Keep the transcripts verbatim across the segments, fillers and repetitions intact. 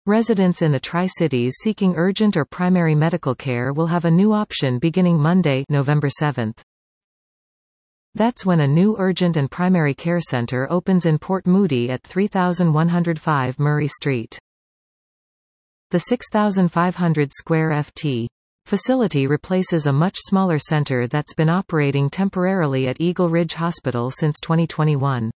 Residents in the Tri-Cities seeking urgent or primary medical care will have a new option beginning Monday, November seventh. That's when a new urgent and primary care center opens in Port Moody at three thousand one hundred five Murray Street. The six thousand five hundred square feet facility replaces a much smaller center that's been operating temporarily at Eagle Ridge Hospital since twenty twenty-one.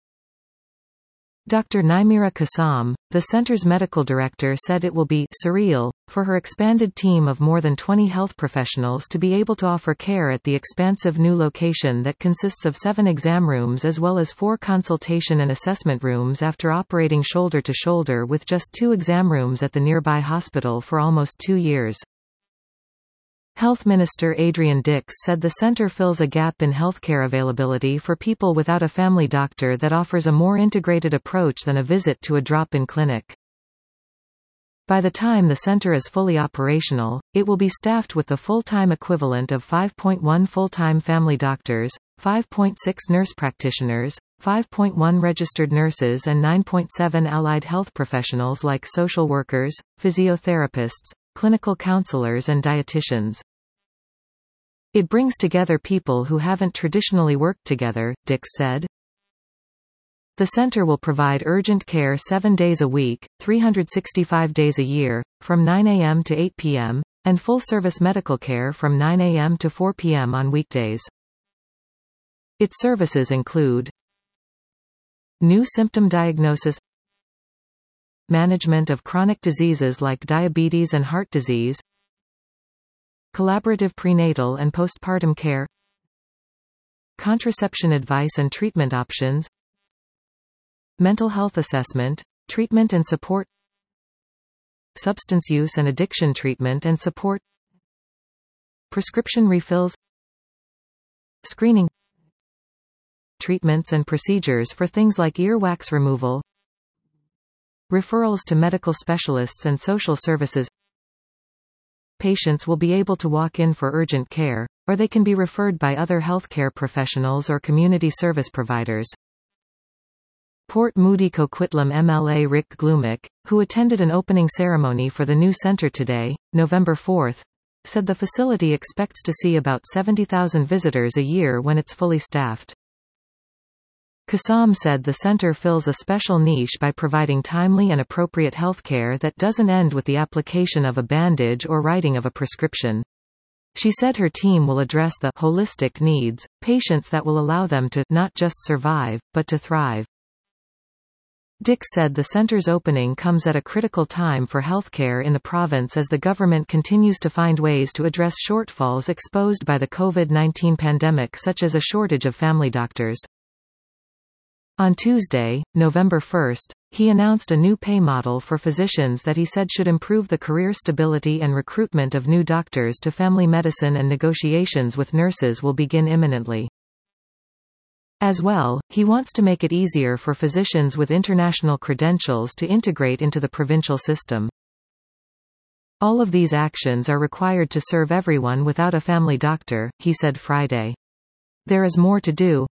Doctor Naimira Kassam, the center's medical director, said it will be surreal for her expanded team of more than twenty health professionals to be able to offer care at the expansive new location that consists of seven exam rooms as well as four consultation and assessment rooms after operating shoulder to shoulder with just two exam rooms at the nearby hospital for almost two years. Health Minister Adrian Dix said the center fills a gap in healthcare availability for people without a family doctor that offers a more integrated approach than a visit to a drop-in clinic. By the time the center is fully operational, it will be staffed with the full-time equivalent of five point one full-time family doctors, five point six nurse practitioners, five point one registered nurses and nine point seven allied health professionals like social workers, physiotherapists, clinical counselors and dietitians. It brings together people who haven't traditionally worked together, Dix said. The center will provide urgent care seven days a week, three hundred sixty-five days a year, from nine a m to eight p m, and full-service medical care from nine a m to four p m on weekdays. Its services include new symptom diagnosis, management of chronic diseases like diabetes and heart disease, collaborative prenatal and postpartum care, contraception advice and treatment options, mental health assessment, treatment and support, substance use and addiction treatment and support, prescription refills, screening, treatments and procedures for things like earwax removal, referrals to medical specialists and social services. Patients will be able to walk in for urgent care, or they can be referred by other healthcare professionals or community service providers. Port Moody Coquitlam M L A Rick Glumick, who attended an opening ceremony for the new center today, November fourth, said the facility expects to see about seventy thousand visitors a year when it's fully staffed. Kassam said the center fills a special niche by providing timely and appropriate healthcare that doesn't end with the application of a bandage or writing of a prescription. She said her team will address the holistic needs, patients that will allow them to not just survive, but to thrive. Dix said the center's opening comes at a critical time for healthcare in the province as the government continues to find ways to address shortfalls exposed by the COVID nineteen pandemic, such as a shortage of family doctors. On Tuesday, November first, he announced a new pay model for physicians that he said should improve the career stability and recruitment of new doctors to family medicine, and negotiations with nurses will begin imminently. As well, he wants to make it easier for physicians with international credentials to integrate into the provincial system. All of these actions are required to serve everyone without a family doctor, he said Friday. There is more to do,